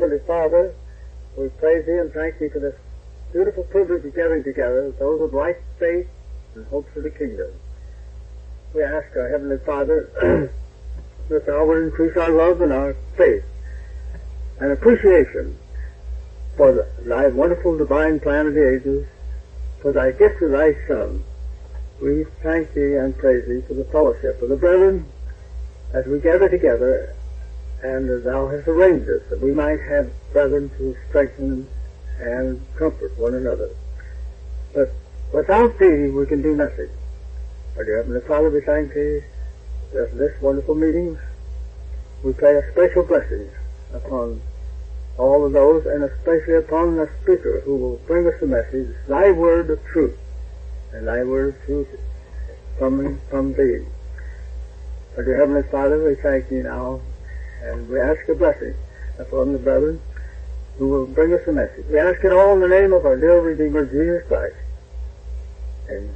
Heavenly Father, we praise Thee and thank Thee for this beautiful privilege of gathering together, those of right faith and hopes of the kingdom. We ask our Heavenly Father that Thou would increase our love and our faith and appreciation for Thy wonderful divine plan of the ages, for Thy gift of Thy Son. We thank Thee and praise Thee for the fellowship of the brethren as we gather together, and Thou hast arranged us that we might have brethren to strengthen and comfort one another. But without Thee we can do nothing. Our dear Heavenly Father, we thank Thee for this wonderful meeting. We pray a special blessing upon all of those, and especially upon the speaker who will bring us the message, Thy word of truth, and Thy word of truth coming from Thee. Our dear Heavenly Father, we thank Thee now, and we ask a blessing upon the brethren who will bring us the message. We ask it all in the name of our dear Redeemer, Jesus Christ. Amen.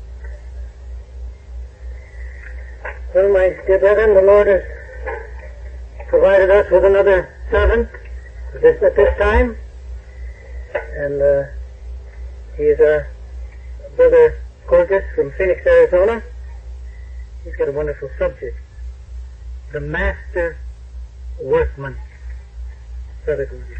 Well, my dear brethren, the Lord has provided us with another servant at this time, and he is our brother Gorgas from Phoenix, Arizona. He's got a wonderful subject, the master workman. Brother Gorgas.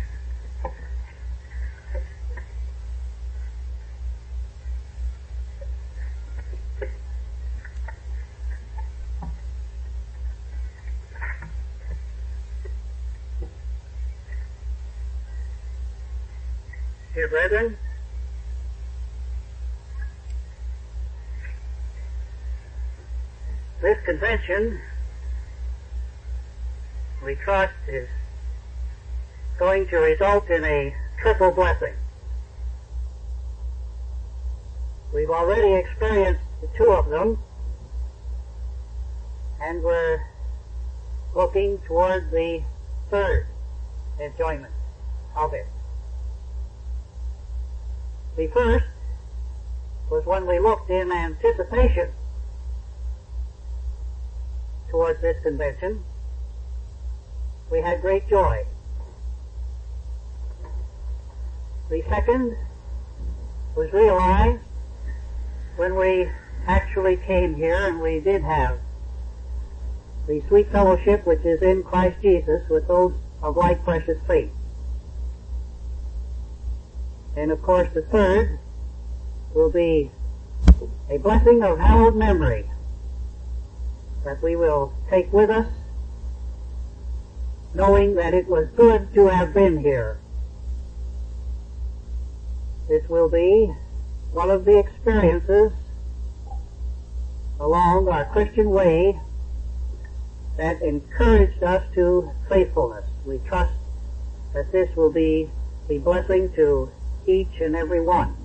Dear brethren, this convention, we trust, is going to result in a triple blessing. We've already experienced two of them, and we're looking toward the third enjoyment of it. The first was when we looked in anticipation towards this convention. We had great joy. The second was realized when we actually came here, and we did have the sweet fellowship which is in Christ Jesus with those of like precious faith. And of course the third will be a blessing of hallowed memory that we will take with us, knowing that it was good to have been here. This will be one of the experiences along our Christian way that encouraged us to faithfulness. We trust that this will be the blessing to each and every one.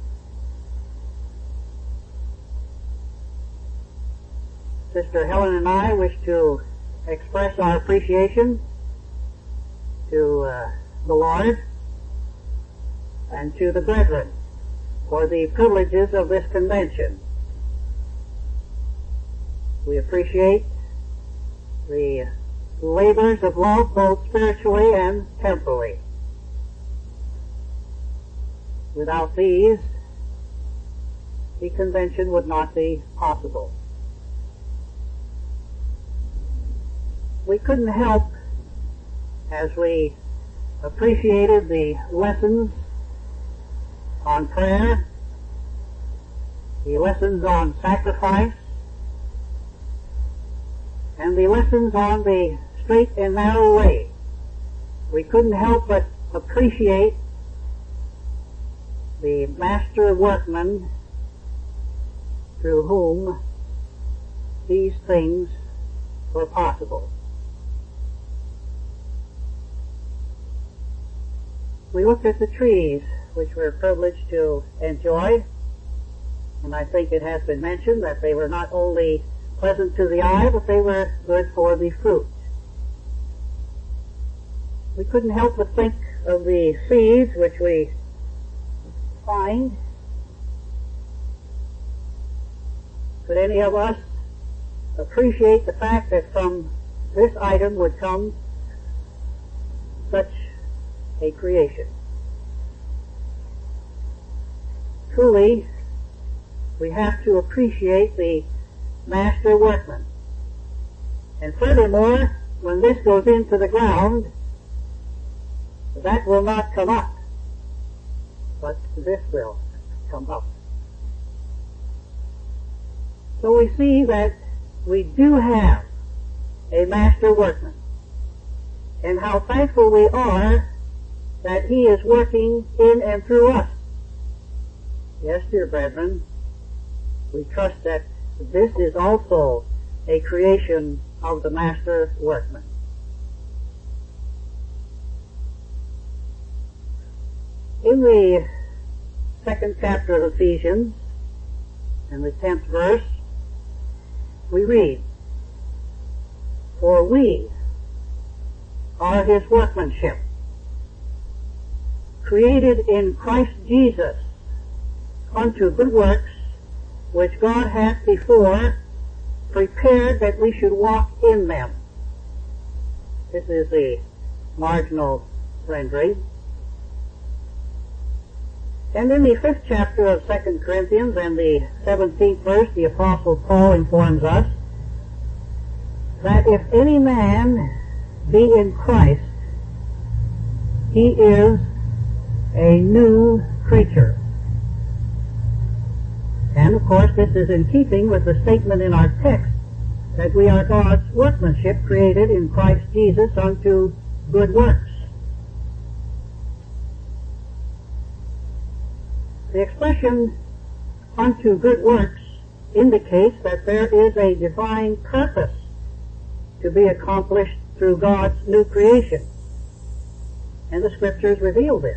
Sister Helen and I wish to express our appreciation to the Lord and to the brethren for the privileges of this convention. We appreciate the labors of love both spiritually and temporally. Without these, the convention would not be possible. We couldn't help, as we appreciated the lessons on prayer, the lessons on sacrifice, and the lessons on the straight and narrow way, we couldn't help but appreciate the master workman through whom these things were possible. We looked at the trees which we're privileged to enjoy, and I think it has been mentioned that they were not only pleasant to the eye, but they were good for the fruit. We couldn't help but think of the seeds which we find. Could any of us appreciate the fact that from this item would come such a creation. Truly, we have to appreciate the master workman. And furthermore, when this goes into the ground, that will not come up, but this will come up. So we see that we do have a master workman, and how thankful we are that he is working in and through us. Yes, dear brethren, we trust that this is also a creation of the master workman. In the 2nd chapter of Ephesians, in the 10th verse, we read, "For we are his workmanship, created in Christ Jesus unto good works, which God hath before prepared that we should walk in them." This is the marginal rendering. And in the 5th chapter of 2 Corinthians and the 17th verse, the Apostle Paul informs us that if any man be in Christ, he is a new creature. And of course this is in keeping with the statement in our text that we are God's workmanship created in Christ Jesus unto good works. The expression unto good works indicates that there is a divine purpose to be accomplished through God's new creation. And the Scriptures reveal this.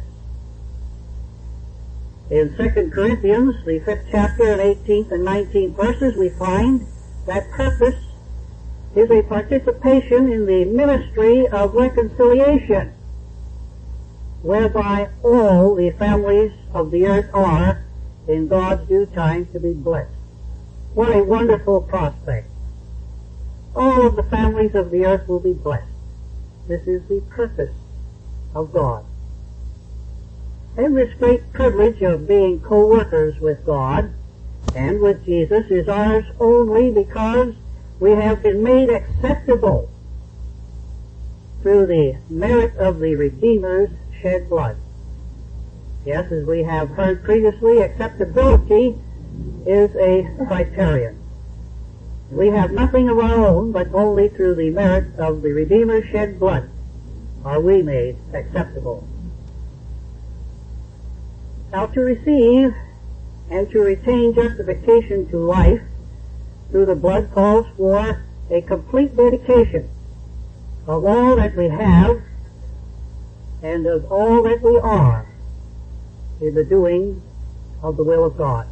In 2 Corinthians, the 5th chapter and 18th and 19th verses, we find that purpose is a participation in the ministry of reconciliation, whereby all the families of the earth are, in God's due time, to be blessed. What a wonderful prospect. All of the families of the earth will be blessed. This is the purpose of God. And this great privilege of being co-workers with God and with Jesus is ours only because we have been made acceptable through the merit of the Redeemer's shed blood. Yes, as we have heard previously, acceptability is a criterion. We have nothing of our own, but only through the merit of the Redeemer's shed blood are we made acceptable. Now, to receive and to retain justification to life through the blood calls for a complete dedication of all that we have and of all that we are in the doing of the will of God.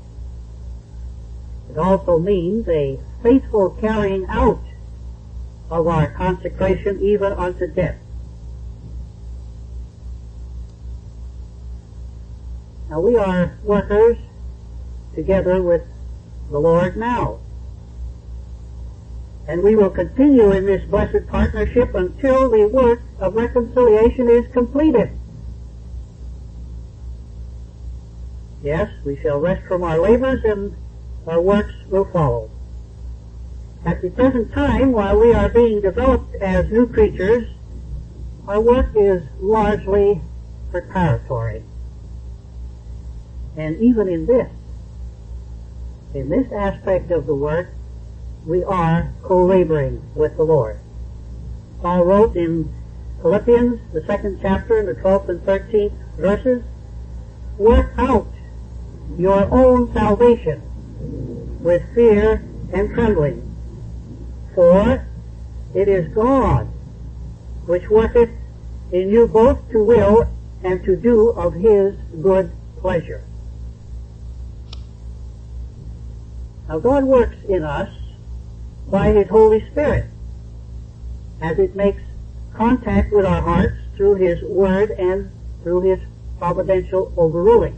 It also means a faithful carrying out of our consecration even unto death. Now we are workers together with the Lord now. And we will continue in this blessed partnership until the work of reconciliation is completed. Yes, we shall rest from our labors and our works will follow. At the present time, while we are being developed as new creatures, our work is largely preparatory. And even in this aspect of the work, we are co-laboring with the Lord. Paul wrote in Philippians, the 2nd chapter, in the 12th and 13th verses, "Work out your own salvation with fear and trembling, for it is God which worketh in you both to will and to do of his good pleasure." Now God works in us by his Holy Spirit as it makes contact with our hearts through his word and through his providential overruling.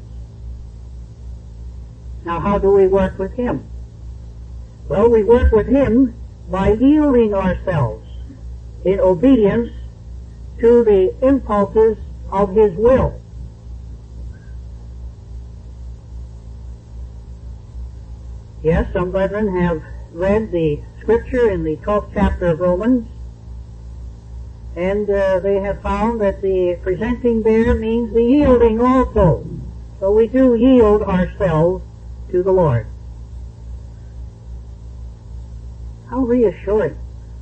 Now how do we work with him? Well, we work with him by yielding ourselves in obedience to the impulses of His will. Yes, some brethren have read the scripture in the 12th chapter of Romans, and they have found that the presenting there means the yielding also. So we do yield ourselves to the Lord. How reassuring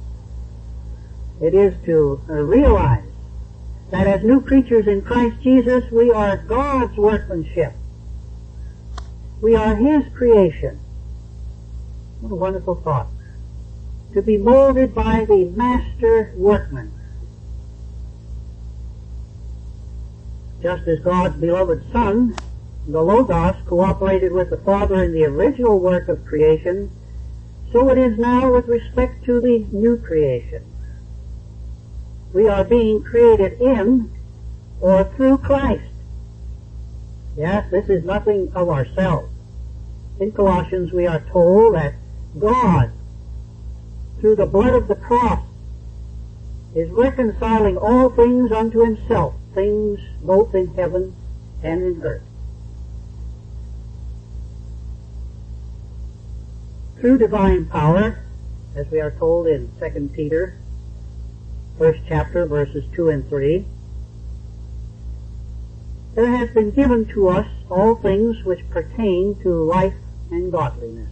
it is to realize that as new creatures in Christ Jesus, we are God's workmanship. We are His creation. What a wonderful thought. To be molded by the master workman. Just as God's beloved Son, the Logos, cooperated with the Father in the original work of creation, so it is now with respect to the new creation. We are being created in or through Christ. Yes, this is nothing of ourselves. In Colossians we are told that God, through the blood of the cross, is reconciling all things unto Himself, things both in heaven and in earth. Through divine power, as we are told in 2 Peter, 1st chapter, verses 2 and 3, there has been given to us all things which pertain to life and godliness.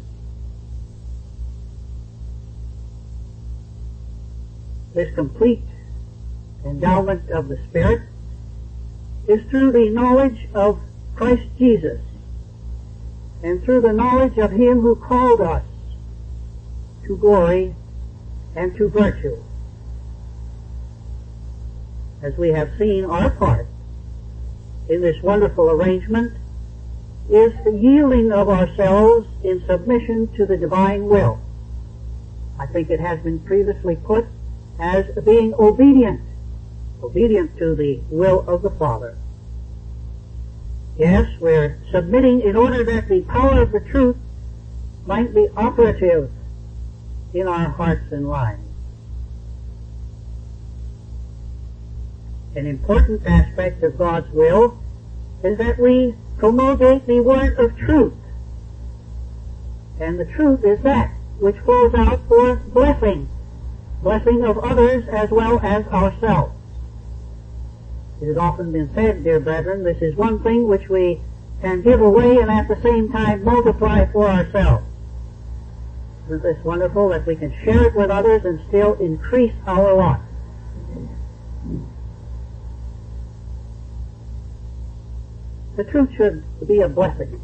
This complete endowment of the Spirit is through the knowledge of Christ Jesus and through the knowledge of Him who called us to glory and to virtue. As we have seen, our part in this wonderful arrangement is the yielding of ourselves in submission to the divine will. I think it has been previously put as being obedient to the will of the Father. Yes, we're submitting in order that the power of the truth might be operative in our hearts and lives. An important aspect of God's will is that we promulgate the word of truth. And the truth is that which flows out for blessing of others as well as ourselves. It has often been said, dear brethren, this is one thing which we can give away and at the same time multiply for ourselves. Isn't this wonderful that we can share it with others and still increase our lot? The truth should be a blessing.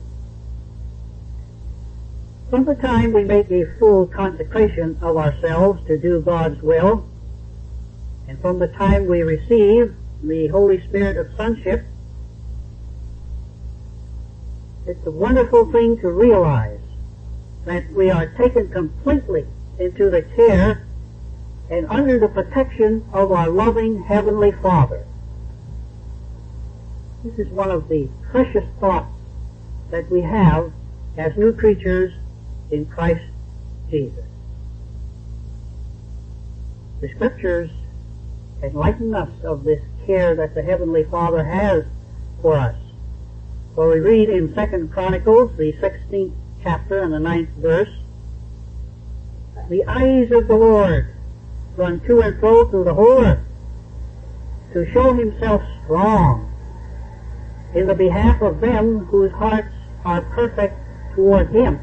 From the time we make a full consecration of ourselves to do God's will, and from the time we receive the Holy Spirit of sonship, it's a wonderful thing to realize that we are taken completely into the care and under the protection of our loving Heavenly Father. This is one of the precious thoughts that we have as new creatures in Christ Jesus. The Scriptures enlighten us of this care that the Heavenly Father has for us. For we read in 2 Chronicles, the 16th chapter and the 9th verse, "The eyes of the Lord run to and fro through the whole earth, to show Himself strong in the behalf of them whose hearts are perfect toward Him."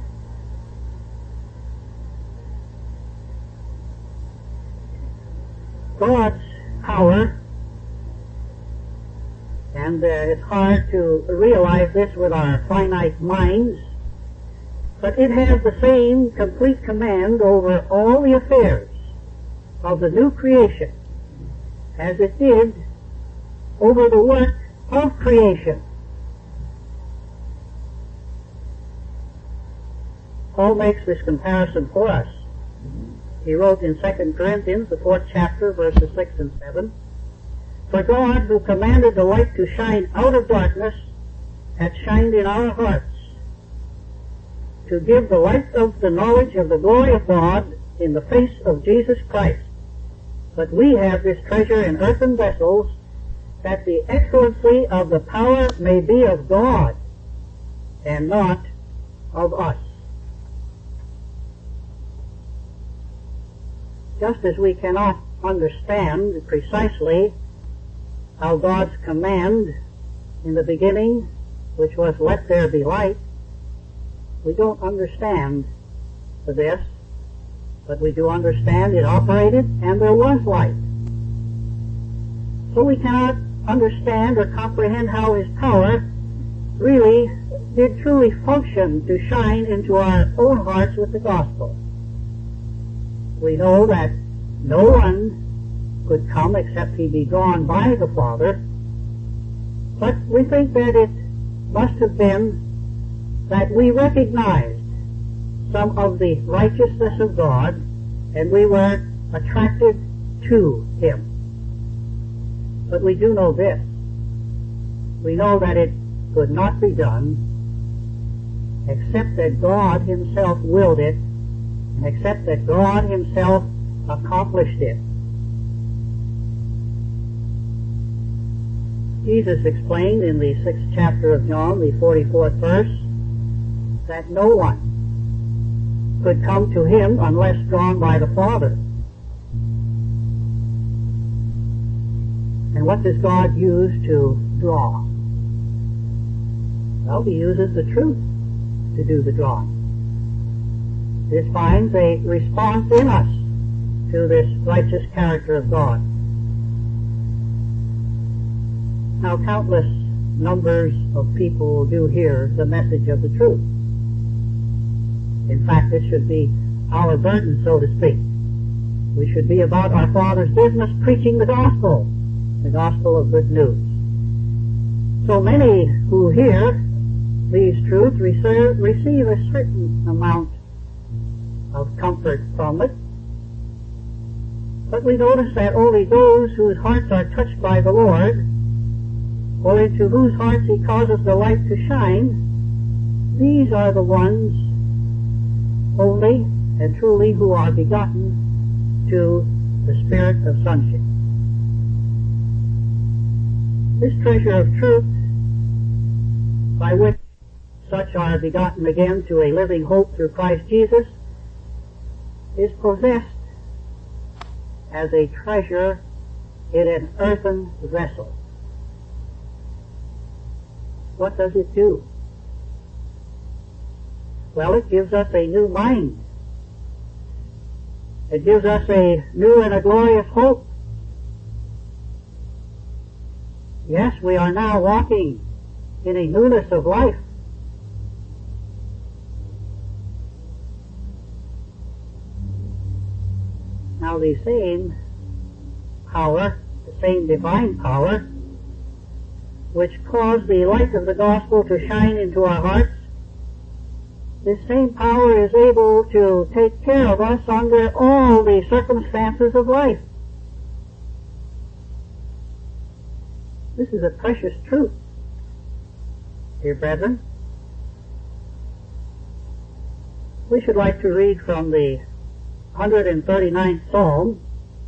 God's power, and it's hard to realize this with our finite minds, but it has the same complete command over all the affairs of the new creation as it did over the work of creation. Paul makes this comparison for us. He wrote in 2 Corinthians, the 4th chapter, verses 6 and 7, "For God, who commanded the light to shine out of darkness, hath shined in our hearts, to give the light of the knowledge of the glory of God in the face of Jesus Christ. But we have this treasure in earthen vessels, that the excellency of the power may be of God and not of us. Just as we cannot understand precisely how God's command in the beginning, which was let there be light, we don't understand this, but we do understand it operated and there was light. So we cannot understand or comprehend how His power really did truly function to shine into our own hearts with the gospel. We know that no one could come except he be drawn by the Father, but we think that it must have been that we recognized some of the righteousness of God and we were attracted to Him. But we do know this. We know that it could not be done except that God Himself willed it, and except that God Himself accomplished it. Jesus explained in the 6th chapter of John, the 44th verse, that no one could come to Him unless drawn by the Father. And what does God use to draw? Well, He uses the truth to do the drawing. This finds a response in us to this righteous character of God. Now, countless numbers of people do hear the message of the truth. In fact, this should be our burden, so to speak. We should be about our Father's business preaching the gospel of good news. So many who hear these truths receive a certain amount of comfort from it. But we notice that only those whose hearts are touched by the Lord, or into whose hearts He causes the light to shine, these are the ones only and truly who are begotten to the spirit of sonship. This treasure of truth, by which such are begotten again to a living hope through Christ Jesus, is possessed as a treasure in an earthen vessel. What does it do? Well, it gives us a new mind. It gives us a new and a glorious hope. Yes, we are now walking in a newness of life. Now the same power, the same divine power, which caused the light of the gospel to shine into our hearts, this same power is able to take care of us under all the circumstances of life. This is a precious truth, dear brethren. We should like to read from the 139th Psalm,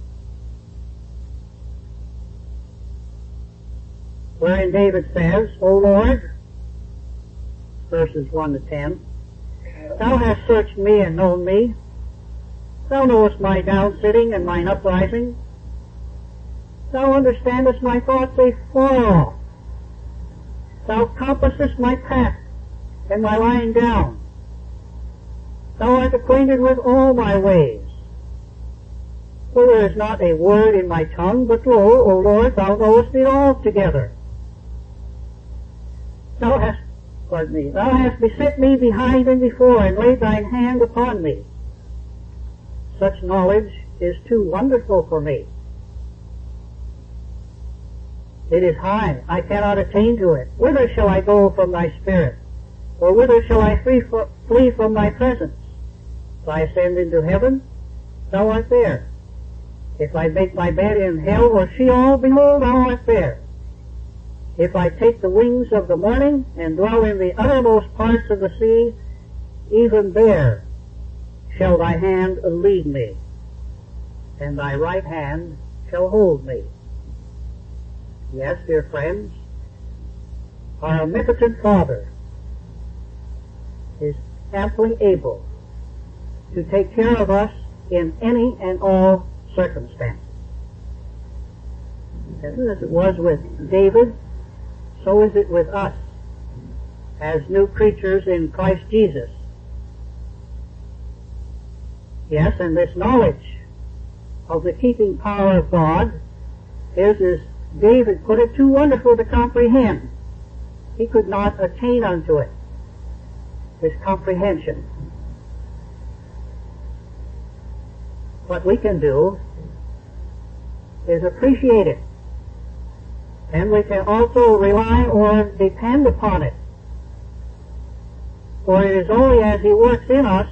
wherein David says, O Lord, verses 1 to 10, Thou hast searched me and known me. Thou knowest my down sitting and mine uprising. Thou understandest my thoughts afar off. Thou compassest my path and my lying down. Thou art acquainted with all my ways. For there is not a word in my tongue, but lo, O Lord, Thou knowest it altogether. Thou hast beset me behind and before, and laid Thine hand upon me. Such knowledge is too wonderful for me. It is high, I cannot attain to it. Whither shall I go from Thy Spirit? Or whither shall I flee from Thy presence? If I ascend into heaven, Thou art there. If I make my bed in hell or Sheol, behold, Thou art there. If I take the wings of the morning and dwell in the uttermost parts of the sea, even there shall Thy hand lead me, and Thy right hand shall hold me. Yes, dear friends, our omnipotent Father is amply able to take care of us in any and all circumstances. As it was with David, so is it with us as new creatures in Christ Jesus. Yes, and this knowledge of the keeping power of God is, as David put it, too wonderful to comprehend. He could not attain unto it, this comprehension. What we can do is appreciate it, and we can also rely or depend upon it. For it is only as He works in us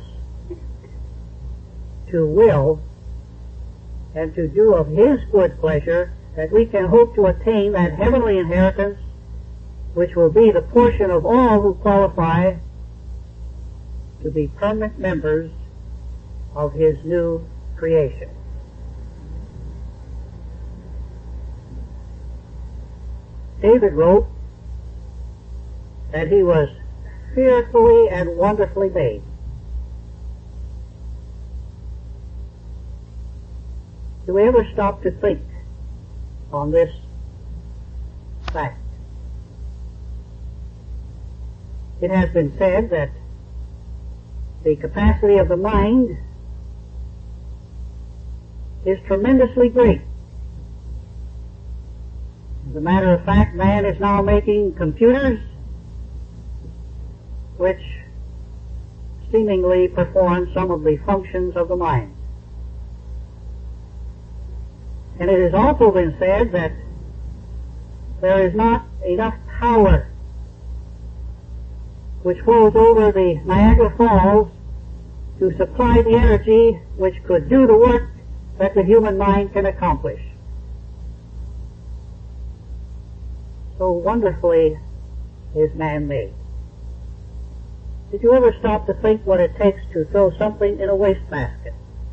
to will and to do of His good pleasure that we can hope to attain that heavenly inheritance which will be the portion of all who qualify to be permanent members of His new creation. David wrote that he was fearfully and wonderfully made. Do we ever stop to think on this fact? It has been said that the capacity of the mind is tremendously great. As a matter of fact, man is now making computers which seemingly perform some of the functions of the mind. And it has also been said that there is not enough power which flows over the Niagara Falls to supply the energy which could do the work that the human mind can accomplish. So wonderfully is man made. Did you ever stop to think what it takes to throw something in a wastebasket?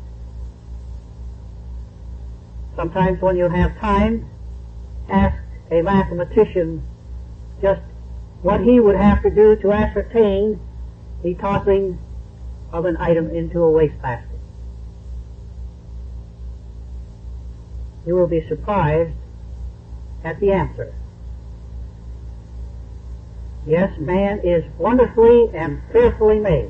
Sometimes when you have time, ask a mathematician just what he would have to do to ascertain the tossing of an item into a wastebasket. You will be surprised at the answer. Yes, man is wonderfully and fearfully made.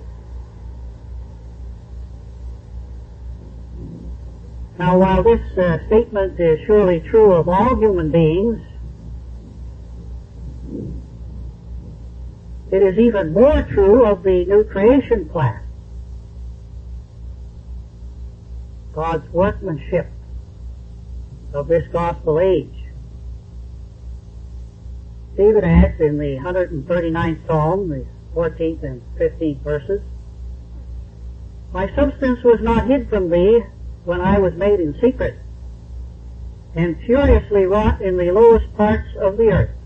Now, while this statement is surely true of all human beings, it is even more true of the new creation class. God's workmanship of this gospel age. David adds in the 139th Psalm, the 14th and 15th verses, "My substance was not hid from thee when I was made in secret, and furiously wrought in the lowest parts of the earth."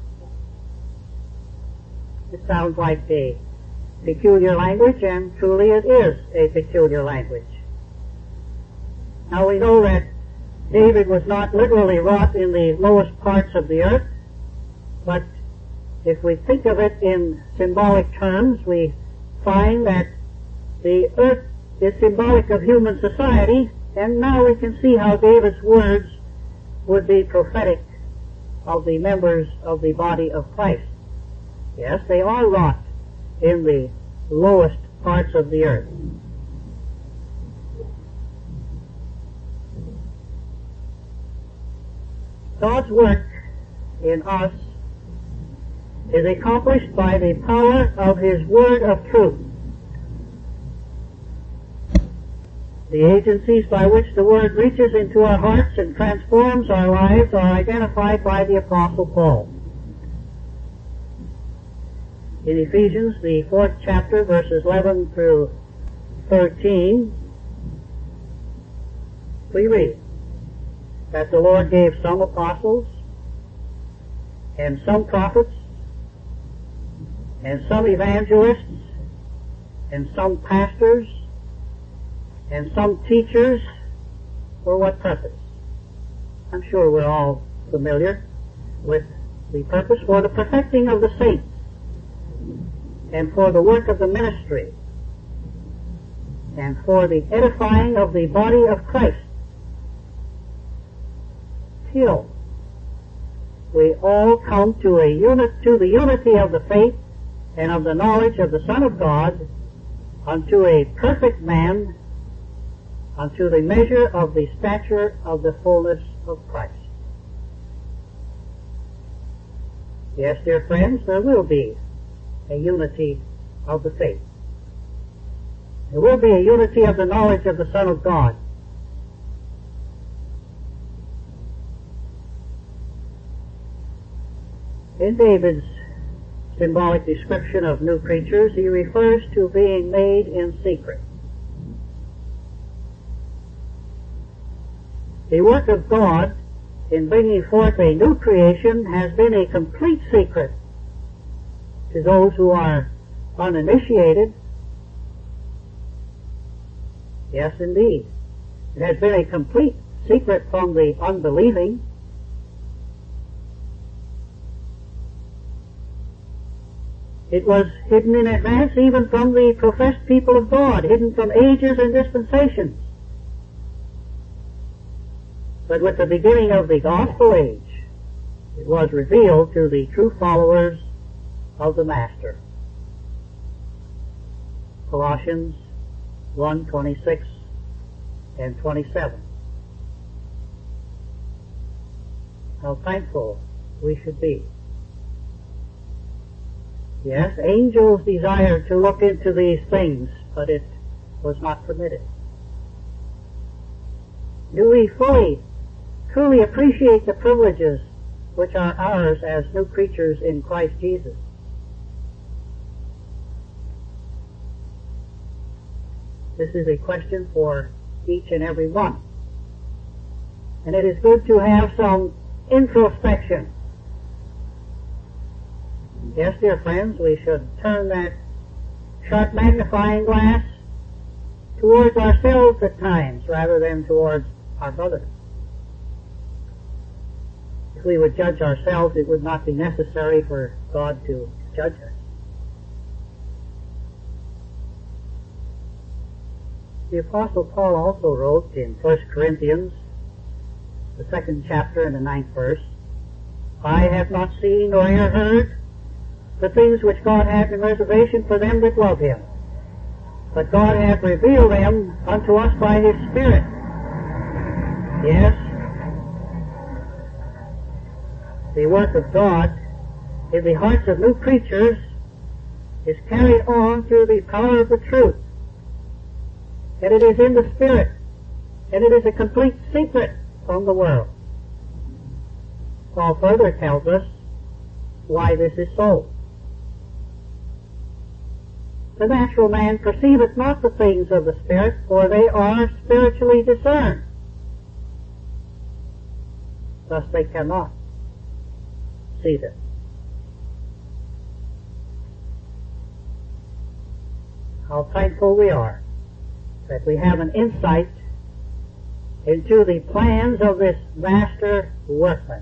It sounds like a peculiar language, and truly it is a peculiar language. Now we know that David was not literally wrought in the lowest parts of the earth, but if we think of it in symbolic terms, we find that the earth is symbolic of human society, and now we can see how David's words would be prophetic of the members of the body of Christ. Yes, they are wrought in the lowest parts of the earth. God's work in us is accomplished by the power of His word of truth. The agencies by which the word reaches into our hearts and transforms our lives are identified by the Apostle Paul. In Ephesians, the 4th chapter, verses 11 through 13, we read that the Lord gave some apostles, and some prophets, and some evangelists, and some pastors, and some teachers. For what purpose? I'm sure we're all familiar with the purpose for the perfecting of the saints and for the work of the ministry and for the edifying of the body of Christ, till we all come to the unity of the faith and of the knowledge of the Son of God, unto a perfect man, unto the measure of the stature of the fullness of Christ. Yes, dear friends, there will be a unity of the faith. There will be a unity of the knowledge of the Son of God. In David's symbolic description of new creatures, he refers to being made in secret. The work of God in bringing forth a new creation has been a complete secret to those who are uninitiated. Yes, indeed. It has been a complete secret from the unbelieving. It was hidden in advance even from the professed people of God, hidden from ages and dispensations. But with the beginning of the gospel age, it was revealed to the true followers of the Master. Colossians 1:26 and 27. How thankful we should be. Yes, angels desired to look into these things, but it was not permitted. Do we fully, truly appreciate the privileges which are ours as new creatures in Christ Jesus? This is a question for each and every one. And it is good to have some introspection. Yes, dear friends, we should turn that sharp magnifying glass towards ourselves at times rather than towards our brothers. If we would judge ourselves, it would not be necessary for God to judge us. The Apostle Paul also wrote in 1 Corinthians, the 2nd chapter and the 9th verse, "Eye have not seen nor ear heard the things which God hath in reservation for them that love him. But God hath revealed them unto us by his Spirit." Yes, the work of God in the hearts of new creatures is carried on through the power of the truth. And it is in the Spirit, and it is a complete secret from the world. Paul further tells us why this is so. The natural man perceiveth not the things of the Spirit, for they are spiritually discerned. Thus they cannot see them. How thankful we are that we have an insight into the plans of this master workman.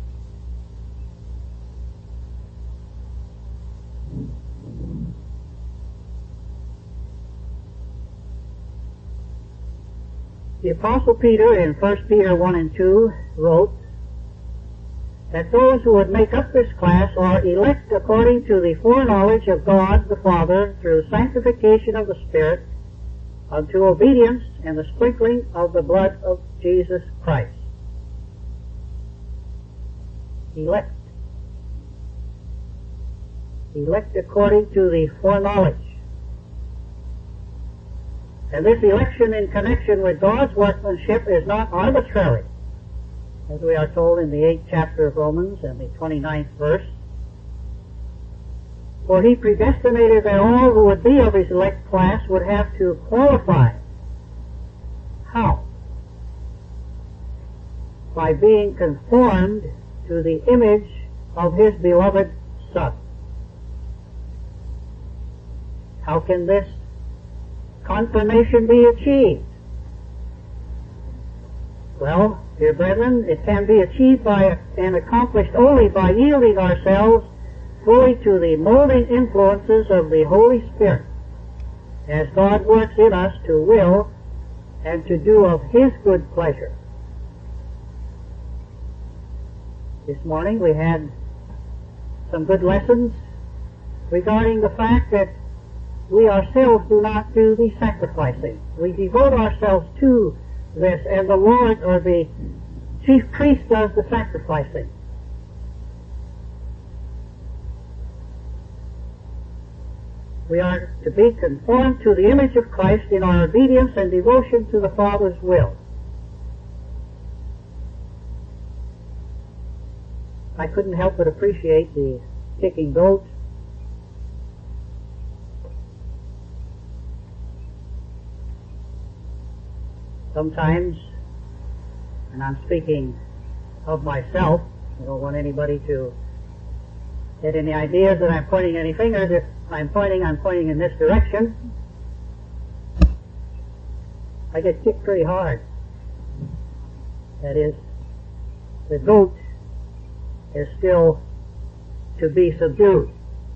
The Apostle Peter in 1 Peter 1 and 2 wrote that those who would make up this class are elect according to the foreknowledge of God the Father through sanctification of the Spirit unto obedience and the sprinkling of the blood of Jesus Christ. Elect. Elect according to the foreknowledge. And this election in connection with God's workmanship is not arbitrary, as we are told in the 8th chapter of Romans and the 29th verse. For he predestinated that all who would be of his elect class would have to qualify. How? By being conformed to the image of his beloved Son. How can this confirmation be achieved? Well, dear brethren, it can be achieved by and accomplished only by yielding ourselves fully to the molding influences of the Holy Spirit, as God works in us to will and to do of His good pleasure. This morning we had some good lessons regarding the fact that we ourselves do not do the sacrificing. We devote ourselves to this, and the Lord, or the chief priest, does the sacrificing. We are to be conformed to the image of Christ in our obedience and devotion to the Father's will. I couldn't help but appreciate the kicking goat. Sometimes, and I'm speaking of myself, I don't want anybody to get any ideas that I'm pointing any fingers. If I'm pointing in this direction. I get kicked pretty hard. That is, the goat is still to be subdued.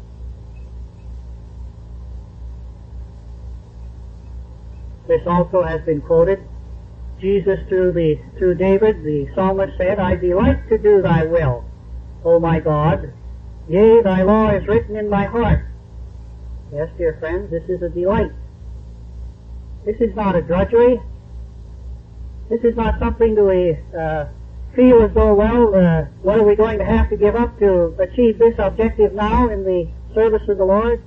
This also has been quoted. Jesus, through David, the psalmist, said, I delight to do thy will, O my God. Yea, thy law is written in my heart. Yes, dear friends, this is a delight. This is not a drudgery. This is not something that we feel as though, well, what are we going to have to give up to achieve this objective now in the service of the Lord?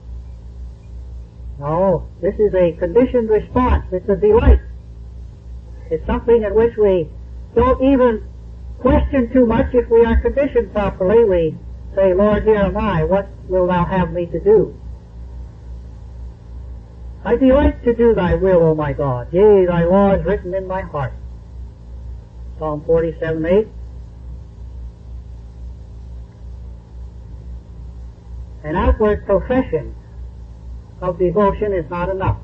No, this is a conditioned response. It's a delight. It's something in which we don't even question too much if we are conditioned properly. We say, Lord, here am I. What wilt thou have me to do? I delight to do thy will, O my God. Yea, thy law is written in my heart. Psalm 47:8. An outward profession of devotion is not enough,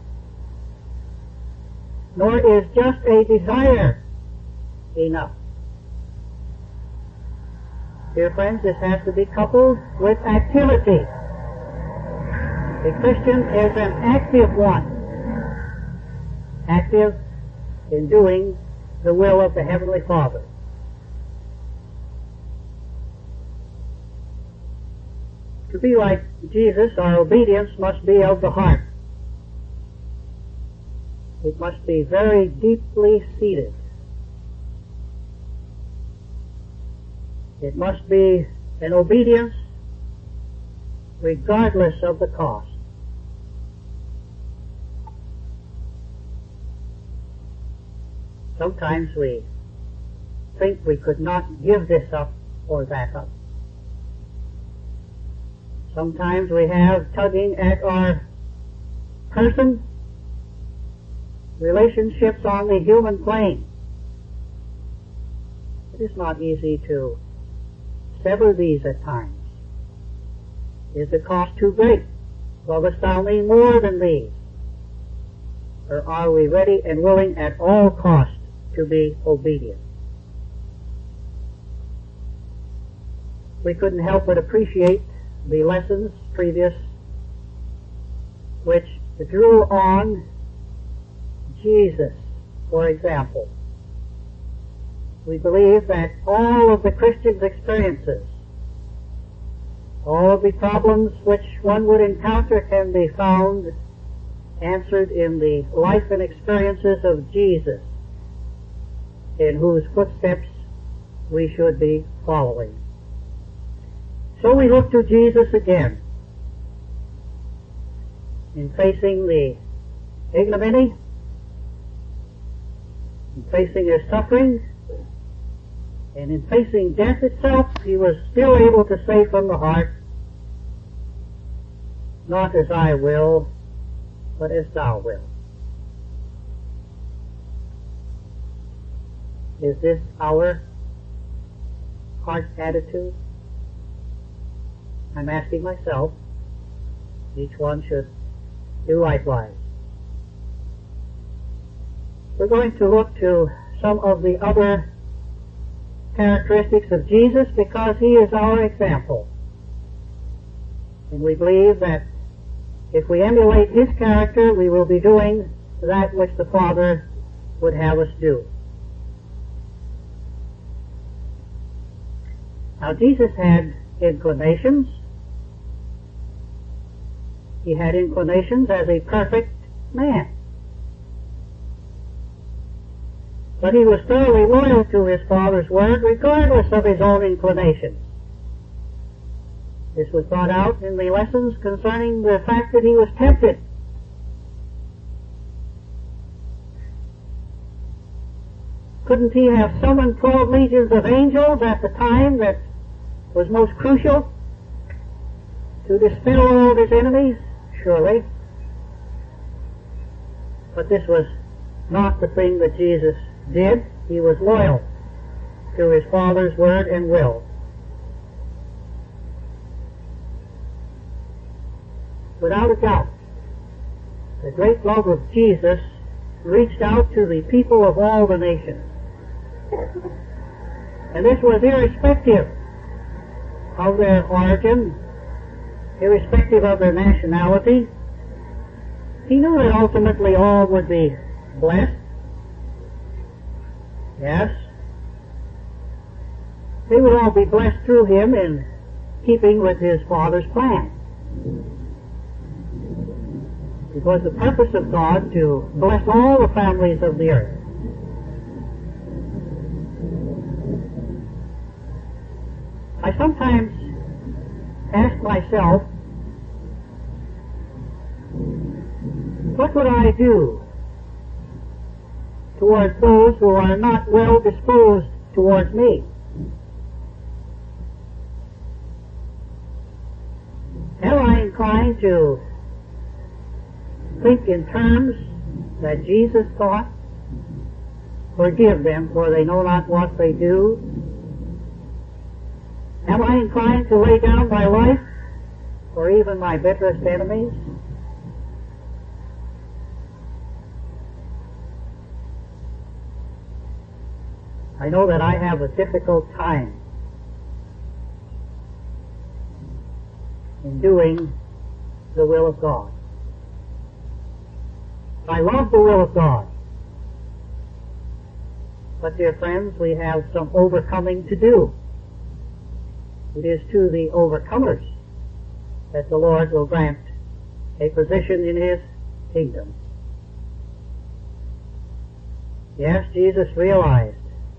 nor is just a desire enough. Dear friends, this has to be coupled with activity. The Christian is an active one, active in doing the will of the Heavenly Father. To be like Jesus, our obedience must be of the heart. It must be very deeply seated. It must be an obedience regardless of the cost. Sometimes we think we could not give this up or that up. Sometimes we have tugging at our person, relationships on the human plane. It is not easy to sever these at times. Is the cost too great? Lovest thou me more than these? Or are we ready and willing at all costs to be obedient? We couldn't help but appreciate the lessons previous which drew on Jesus, for example. We believe that all of the Christian's experiences, all of the problems which one would encounter, can be found answered in the life and experiences of Jesus, in whose footsteps we should be following. So we look to Jesus again in facing the ignominy, in facing his suffering, and in facing death itself. He was still able to say from the heart, not as I will, but as thou wilt. Is this our heart attitude? I'm asking myself. Each one should do likewise. We're going to look to some of the other characteristics of Jesus because he is our example. And we believe that if we emulate his character, we will be doing that which the Father would have us do. Now, Jesus had inclinations. He had inclinations as a perfect man. But he was thoroughly loyal to his Father's word regardless of his own inclinations. This was brought out in the lessons concerning the fact that he was tempted. Couldn't he have summoned 12 legions of angels at the time that was most crucial to dispel all of his enemies? Surely. But this was not the thing that Jesus did. He was loyal to his Father's word and will. Without a doubt, the great love of Jesus reached out to the people of all the nations. And this was irrespective of their origin, irrespective of their nationality. He knew that ultimately all would be blessed. Yes. They would all be blessed through him in keeping with his Father's plan. It was the purpose of God to bless all the families of the earth. I sometimes ask myself, what would I do towards those who are not well disposed towards me? Am I inclined to think in terms that Jesus thought? Forgive them, for they know not what they do. Am I inclined to lay down my life for even my bitterest enemies? I know that I have a difficult time in doing the will of God. I love the will of God. But, dear friends, we have some overcoming to do. It is to the overcomers that the Lord will grant a position in his kingdom. Yes, Jesus realized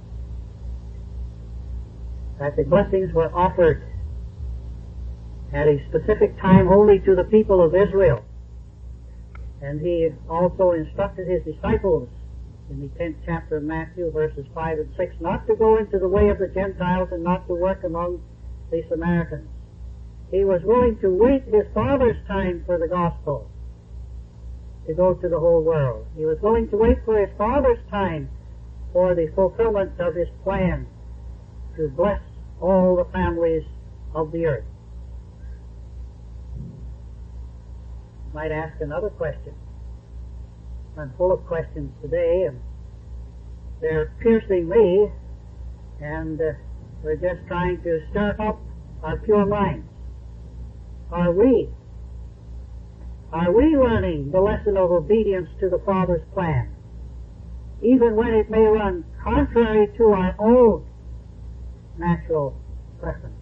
that the blessings were offered at a specific time only to the people of Israel. And he also instructed his disciples in the 10th chapter of Matthew, verses 5 and 6, not to go into the way of the Gentiles and not to work among the Samaritans. He was willing to wait his Father's time for the gospel to go to the whole world. He was willing to wait for his Father's time for the fulfillment of his plan to bless all the families of the earth. Might ask another question. I'm full of questions today, and they're piercing me, and we're just trying to stir up our pure minds. Are we learning the lesson of obedience to the Father's plan, even when it may run contrary to our own natural preferences?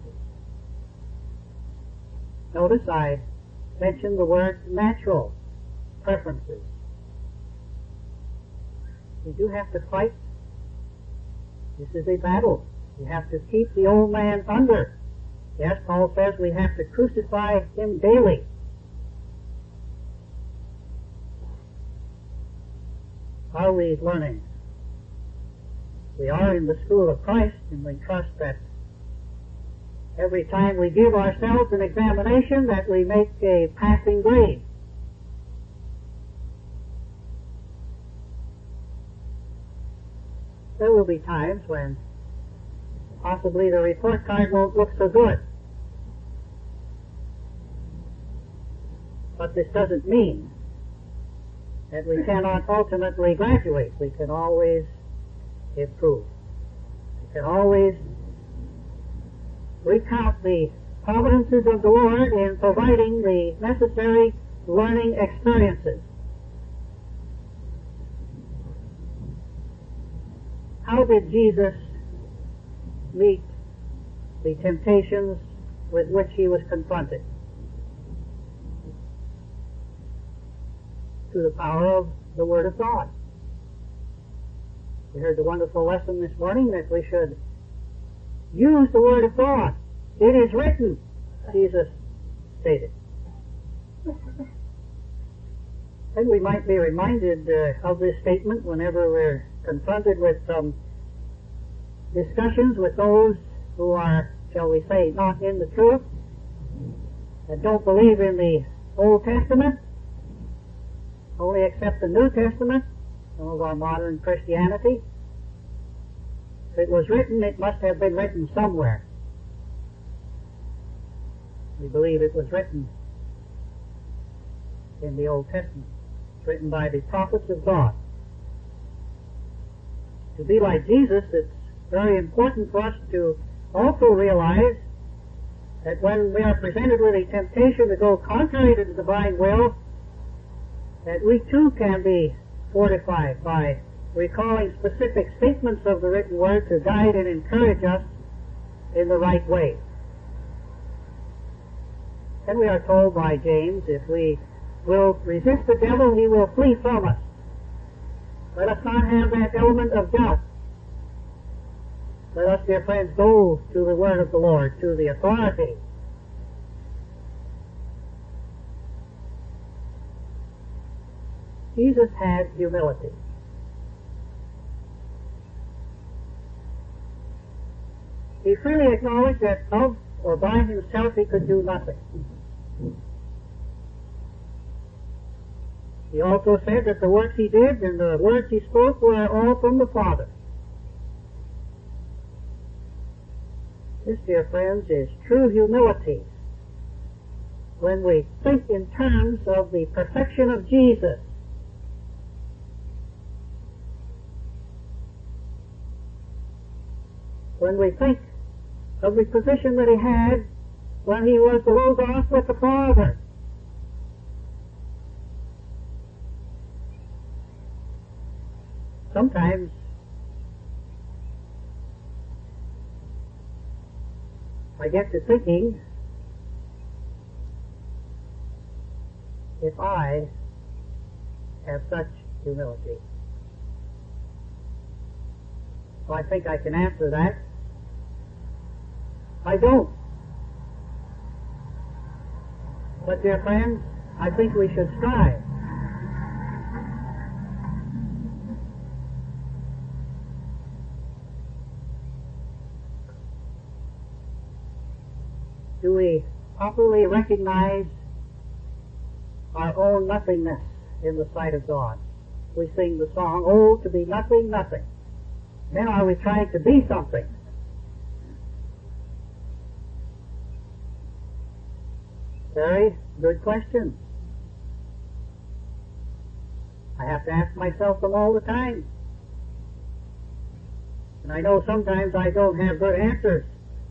Notice I mentioned the word natural preferences. We do have to fight. This is a battle. We have to keep the old man under. Yes, Paul says we have to crucify him daily. Are we learning? We are in the school of Christ, and we trust that every time we give ourselves an examination that we make a passing grade. There will be times when possibly the report card won't look so good. But this doesn't mean that we cannot ultimately graduate. We can always improve. You can always recount the providences of the Lord in providing the necessary learning experiences. How did Jesus meet the temptations with which he was confronted? Through the power of the Word of God. We heard the wonderful lesson this morning that we should use the Word of God. It is written, Jesus stated. And we might be reminded of this statement whenever we're confronted with some discussions with those who are, shall we say, not in the truth, and don't believe in the Old Testament, only accept the New Testament, some of our modern Christianity. If it was written, it must have been written somewhere. We believe it was written in the Old Testament, written by the prophets of God. To be like Jesus, it's very important for us to also realize that when we are presented with a temptation to go contrary to the divine will, that we too can be fortified by recalling specific statements of the written word to guide and encourage us in the right way. And we are told by James, if we will resist the devil, he will flee from us. Let us not have that element of doubt. Let us, dear friends, go to the word of the Lord, to the authority. Jesus had humility. He freely acknowledged that of or by himself he could do nothing. He also said that the works he did and the words he spoke were all from the Father. This, dear friends, is true humility when we think in terms of the perfection of Jesus. When we think of the position that he had when he was the Logos with the Father. Sometimes I get to thinking, if I have such humility. So I think I can answer that. I don't. But, dear friends, I think we should strive. Do we properly recognize our own nothingness in the sight of God? We sing the song, "Oh, to be nothing, nothing." Then are we trying to be something? Very good question. I have to ask myself them all the time. And I know sometimes I don't have good answers.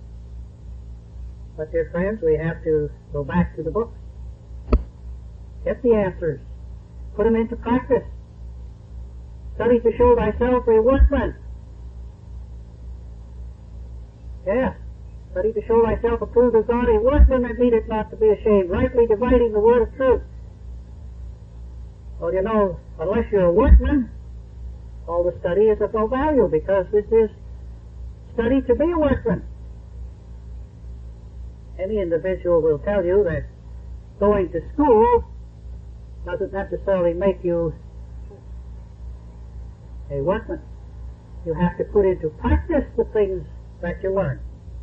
But, dear friends, we have to go back to the books. Get the answers. Put them into practice. Study to show thyself a workman. Yes. Study to show thyself approved of God, a workman that needeth not to be ashamed, rightly dividing the word of truth. Well, you know, unless you're a workman, all the study is of no value, because this is study to be a workman. Any individual will tell you that going to school doesn't necessarily make you a workman. You have to put into practice the things that you learn.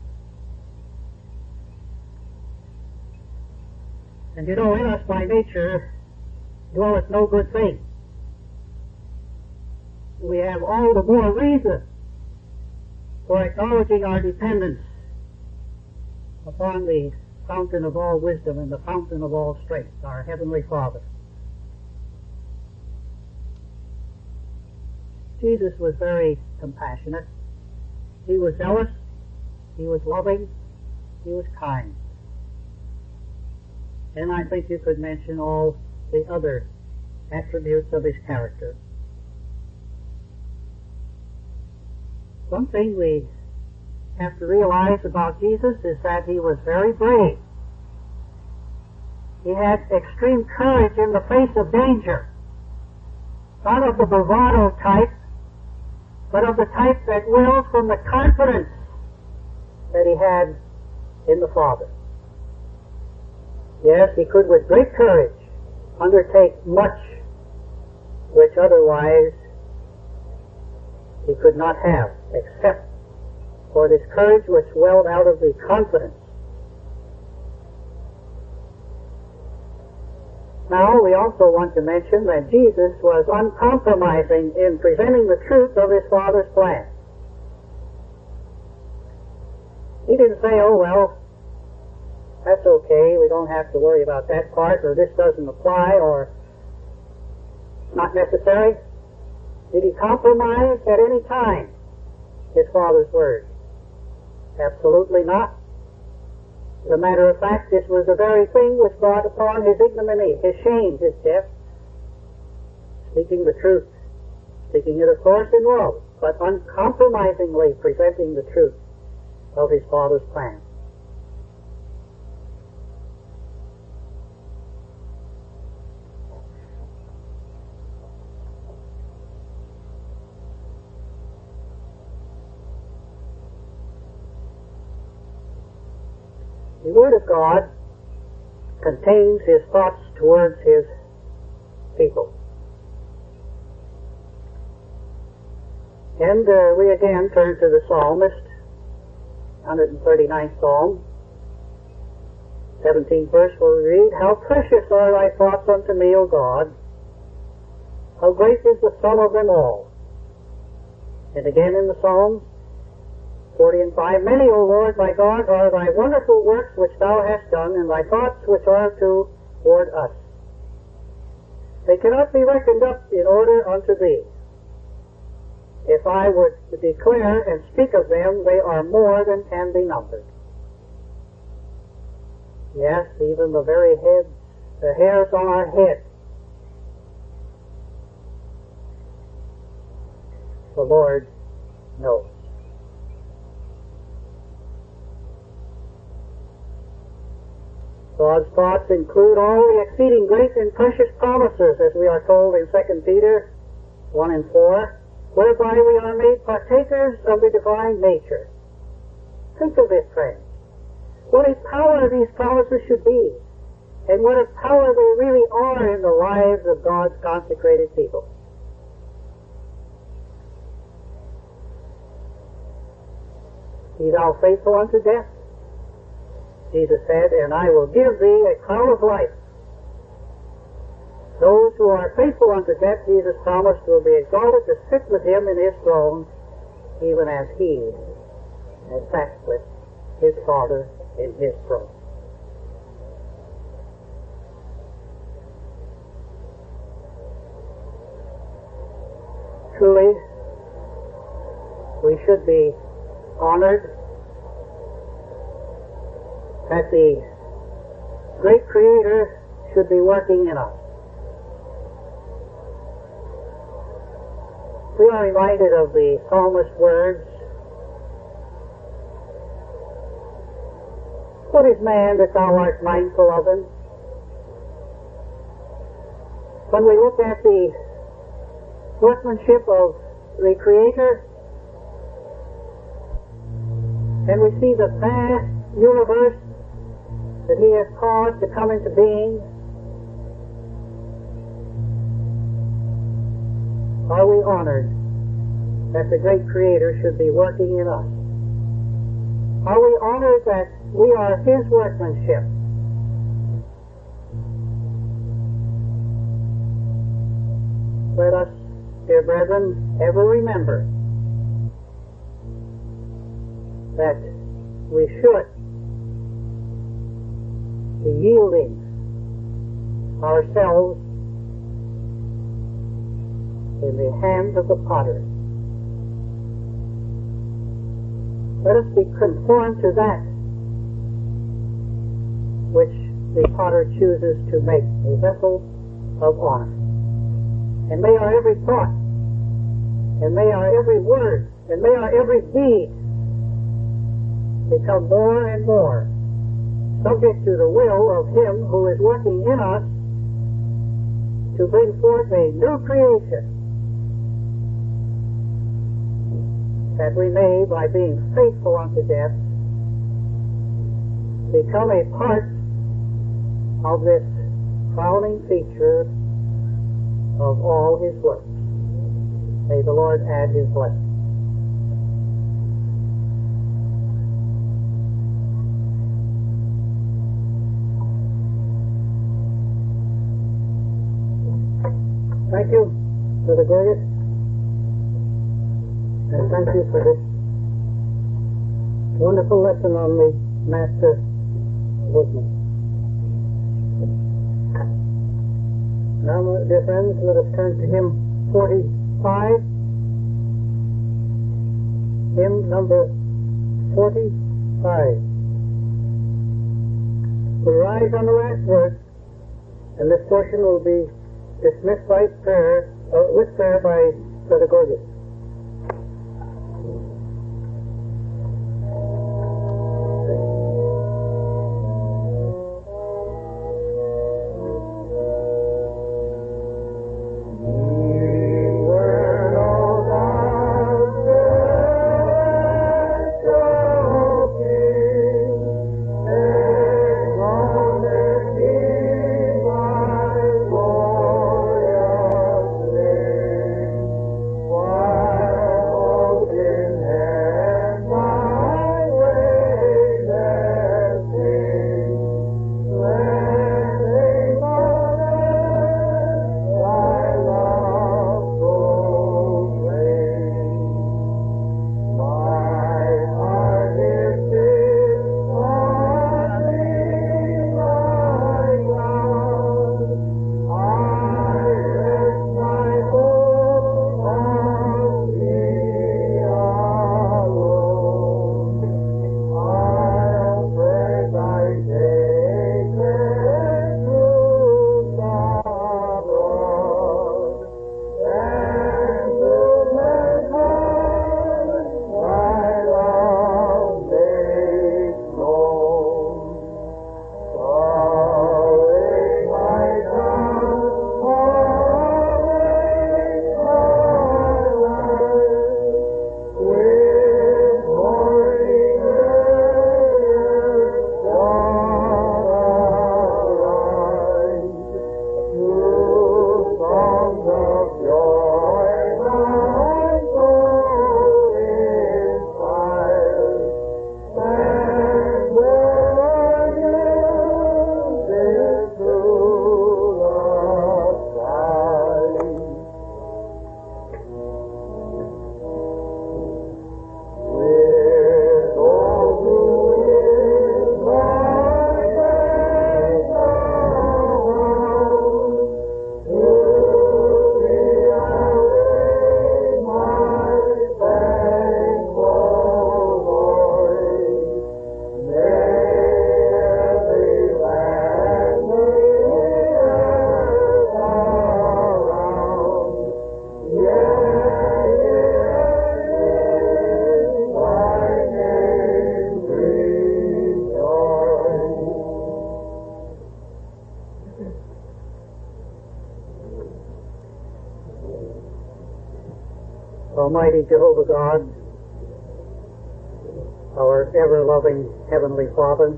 And you know, in us by nature dwelleth no good thing. We have all the more reason for acknowledging our dependence upon the fountain of all wisdom and the fountain of all strength, our Heavenly Father. Jesus was very compassionate. He was zealous. He was loving. He was kind. And I think you could mention all the other attributes of his character. One thing we have to realize about Jesus is that he was very brave. He had extreme courage in the face of danger. Not of the bravado type, but of the type that wills from the confidence that he had in the Father. Yes, he could with great courage undertake much which otherwise he could not have, except for this courage which welled out of the confidence. Now, we also want to mention that Jesus was uncompromising in presenting the truth of his Father's plan. He didn't say, oh, well, that's okay, we don't have to worry about that part, or this doesn't apply, or not necessary. Did he compromise at any time his Father's word? Absolutely not. As a matter of fact, this was the very thing which brought upon his ignominy, his shame, his death. Speaking the truth. Speaking it, of course, in love, but uncompromisingly presenting the truth of his Father's plan. The Word of God contains his thoughts towards his people. And we again turn to the psalmist, 139th Psalm, 17th verse, where we read, How precious are thy thoughts unto me, O God! How great is the sum of them all! And again in the Psalms, 40 and 5, Many, O Lord, my God, are thy wonderful works which thou hast done, and thy thoughts which are toward us. They cannot be reckoned up in order unto thee. If I would declare and speak of them, they are more than can be numbered. Yes, even the very the hairs on our head, the Lord knows. God's thoughts include all the exceeding great and precious promises, as we are told in 2 Peter 1 and 4, whereby we are made partakers of the divine nature. Think of this, friends. What a power these promises should be, and what a power they really are in the lives of God's consecrated people. Be thou faithful unto death, Jesus said, and I will give thee a crown of life. Those who are faithful unto death, Jesus promised, will be exalted to sit with him in his throne, even as he has sat with his Father in his throne. Truly, we should be honored that the great Creator should be working in us. We are reminded of the psalmist's words, What is man that thou art mindful of him? When we look at the workmanship of the Creator, and we see the vast universe that he has caused to come into being, are we honored that the great Creator should be working in us? Are we honored that we are his workmanship? Let us, dear brethren, ever remember that we should be yielding ourselves in the hands of the potter. Let us be conformed to that which the potter chooses to make a vessel of honor. And may our every thought, and may our every word, and may our every deed become more and more subject to the will of Him who is working in us to bring forth a new creation, that we may, by being faithful unto death, become a part of this crowning feature of all His works. May the Lord add His blessing. Thank you, Brother Gorgas, and thank you for this wonderful lesson on the Master Workman. Now, my dear friends, let us turn to hymn 45, hymn number 45. We rise on the last verse, and this portion will be dismissed by prayer, with prayer by Brother Gorgas. Almighty Jehovah God, our ever-loving Heavenly Father,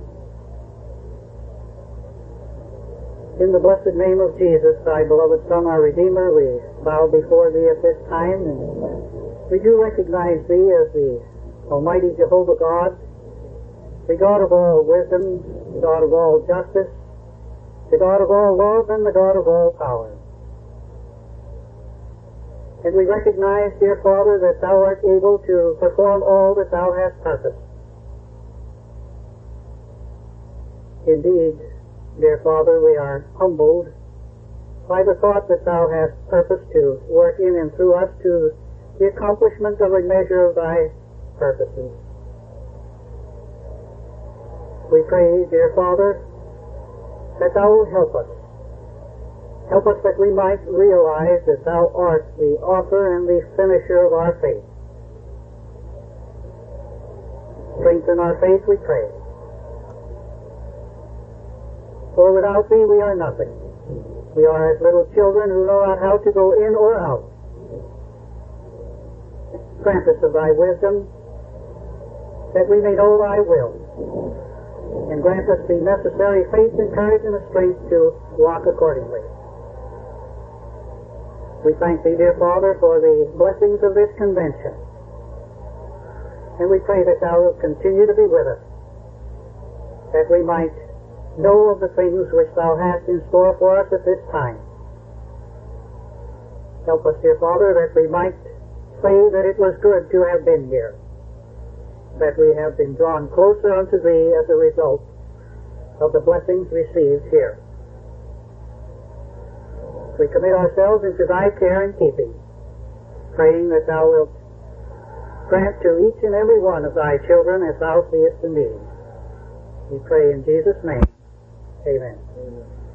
in the blessed name of Jesus, thy beloved Son, our Redeemer, we bow before thee at this time, and we do recognize thee as the Almighty Jehovah God, the God of all wisdom, the God of all justice, the God of all love, and the God of all power. And we recognize, dear Father, that thou art able to perform all that thou hast purposed. Indeed, dear Father, we are humbled by the thought that thou hast purposed to work in and through us to the accomplishment of a measure of thy purposes. We pray, dear Father, that thou wilt help us. Help us that we might realize that thou art the author and the finisher of our faith. Strengthen our faith, we pray. For without thee we are nothing. We are as little children who know not how to go in or out. Grant us of thy wisdom, that we may know thy will, and grant us the necessary faith and courage and the strength to walk accordingly. We thank thee, dear Father, for the blessings of this convention, and we pray that thou wilt continue to be with us, that we might know of the things which thou hast in store for us at this time. Help us, dear Father, that we might say that it was good to have been here, that we have been drawn closer unto thee as a result of the blessings received here. We commit ourselves into thy care and keeping, praying that thou wilt grant to each and every one of thy children as thou seest the need. We pray in Jesus' name. Amen.